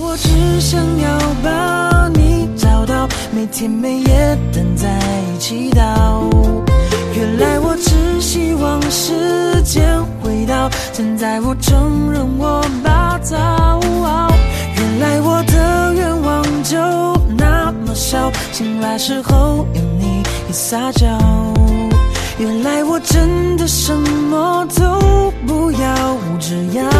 我只想要把你找到，每天每夜等在祈祷。原来我只希望时间回到，现在我承认我暴躁。原来我的愿望就那么小，醒来时候有你一撒娇。原来我真的什么都不要，只要